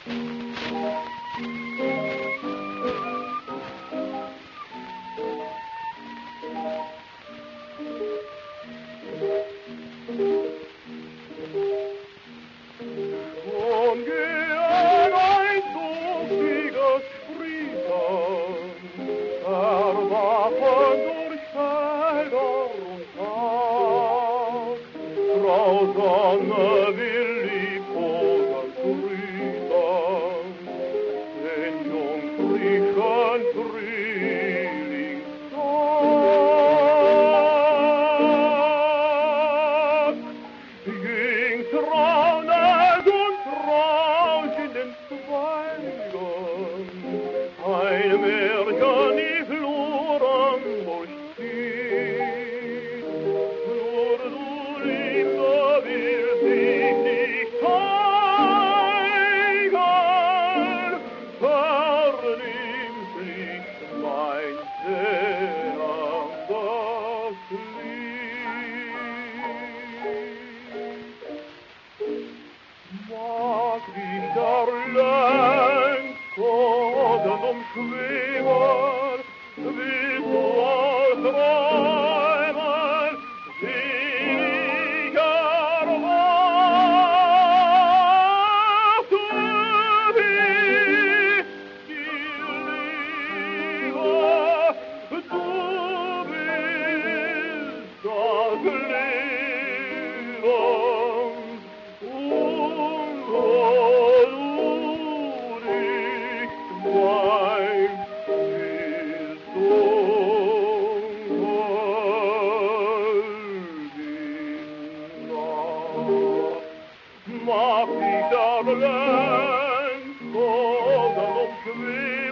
Sonne will liebkosen grüßen, den jungfräulichen Frühlingstag. Ging traurig und traurig in den Zweigen, ein Märchen die Fluren durchzieht. Nur du, Liebe, willst dich nicht zeigen, vernimmst nicht mein zehrendes Lied. Mag dich der längst Toten umschweben, willst du aus Träumen selig erwacht, du bist die Liebe, du bist das Leben. Mag dich der längst Toten umschweben,